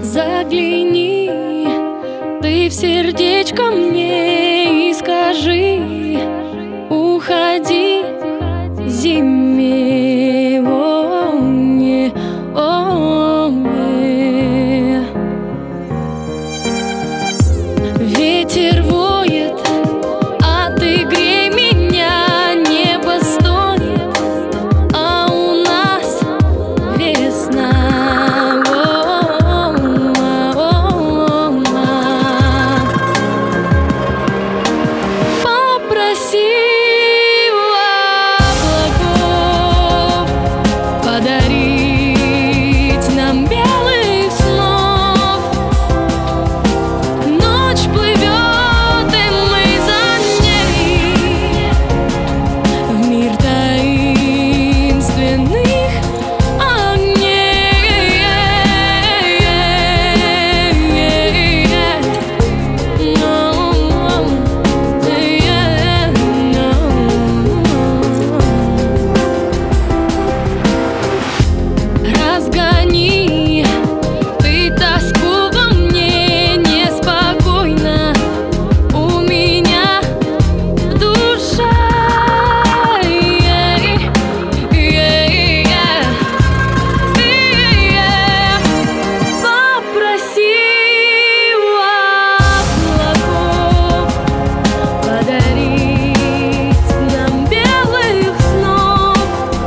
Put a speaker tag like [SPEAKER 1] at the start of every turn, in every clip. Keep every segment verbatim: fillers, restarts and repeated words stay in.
[SPEAKER 1] Загляни ты в сердечко мне и скажи: уходи зиме, о, не, о, не. Ветер воет, а ты грей меня, небо стонет, а у нас весна. Подарить нам белых снов. Ночь плывет, и мы за ней в мир таинственных огней. Разгони ты тоску во мне, неспокойно у меня в душе. Попроси у облаков подарить нам белых снов.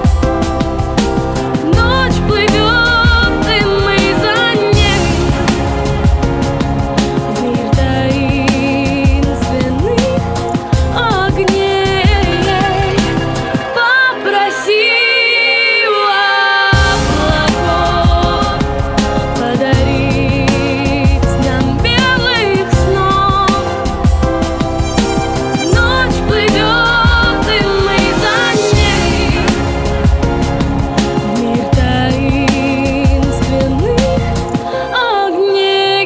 [SPEAKER 1] Ночь плывет, и мы за ней в мир таинственных огней. Попроси у облаков подарить нам белых снов. Ночь плывет, и мы за ней в мир таинственных огней.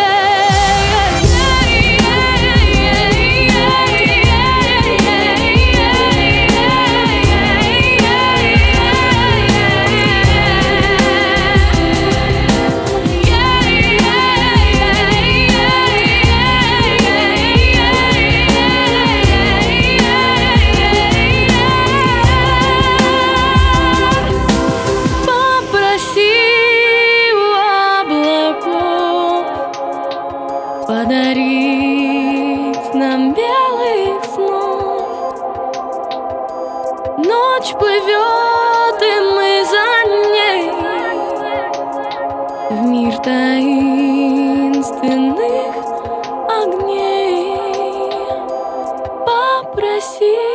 [SPEAKER 1] Попроси у облаков подарить нам белых снов. Ночь плывет, и мы за ней в мир таинственных огней. Попроси